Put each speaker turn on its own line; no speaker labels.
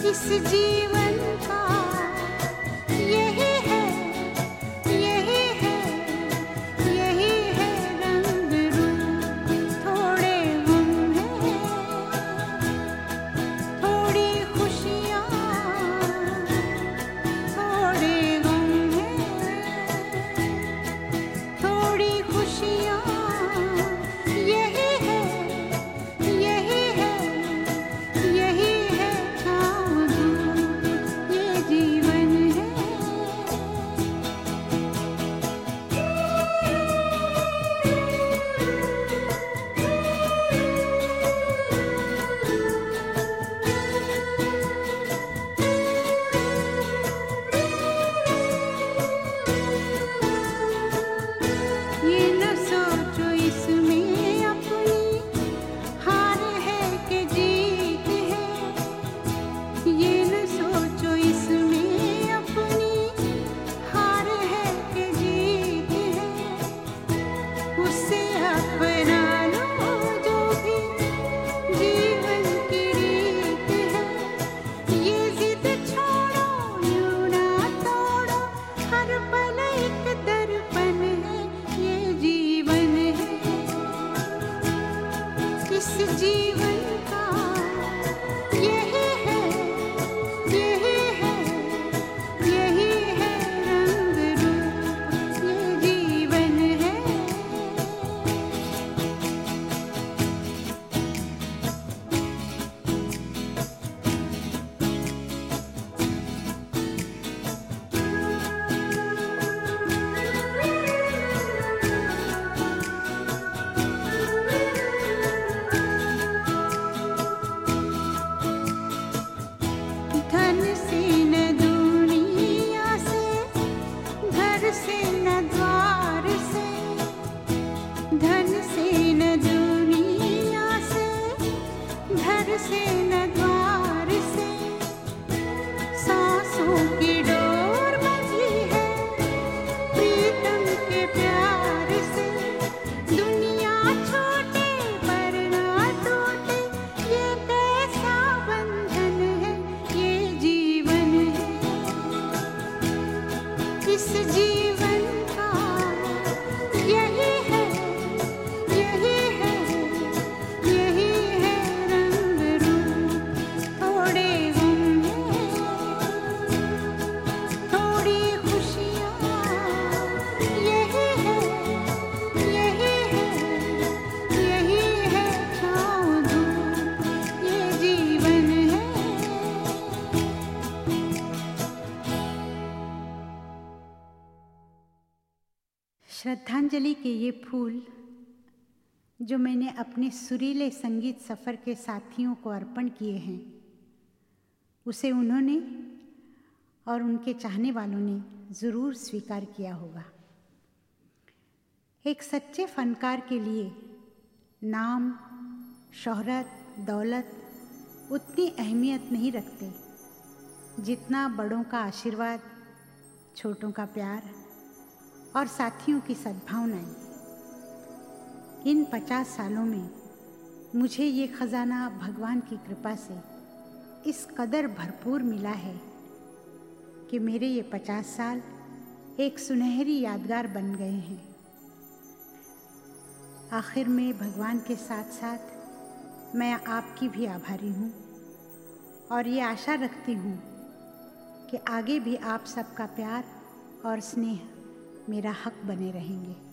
इस जीवन का यही है, यही है, यही है रंग रूप। थोड़े गम हैं, थोड़ी खुशियाँ, थोड़े गम हैं, थोड़ी खुशियाँ। यही है, यही है, यही है छाँव धूप, ये जीवन है। ये न सोचो इसमें अपनी हार है कि जीत है। ये न सोचो इसमें अपनी हार है कि जीत है। उससे अपना लो जो भी जीवन की रीत है। ये जिद छोड़ो, यूं ना तोड़ो, हर पल एक दर्पण है, ये जीवन है। इस जीवन का यही है, यही है, यही है रंग रूप, ये जीवन है। धन से न दुनिया से, घर से न द्वार से। धन से न दुनिया से, घर से न द्वार से। सांसों की डोर बंधी है प्रीतम के प्यार से। दुनिया छोटे पर ना टूटे, ये कैसा बंधन है, ये जीवन है। इस जीवन का यही है, यही है, यही है रंग रूप। थोड़े गम हैं, थोड़ी खुशियाँ। यही है, यही है, यही है छाँव धूप, ये जीवन है। श्रद्धांजलि के ये फूल जो मैंने अपने सुरीले संगीत सफ़र के साथियों को अर्पण किए हैं, उसे उन्होंने और उनके चाहने वालों ने ज़रूर स्वीकार किया होगा। एक सच्चे फनकार के लिए नाम, शोहरत, दौलत उतनी अहमियत नहीं रखते जितना बड़ों का आशीर्वाद, छोटों का प्यार और साथियों की सद्भावनाएं। इन 50 सालों में मुझे ये खजाना भगवान की कृपा से इस कदर भरपूर मिला है कि मेरे ये 50 साल एक सुनहरी यादगार बन गए हैं। आखिर में भगवान के साथ साथ मैं आपकी भी आभारी हूँ और ये आशा रखती हूँ कि आगे भी आप सबका प्यार और स्नेह मेरा हक बने रहेंगे।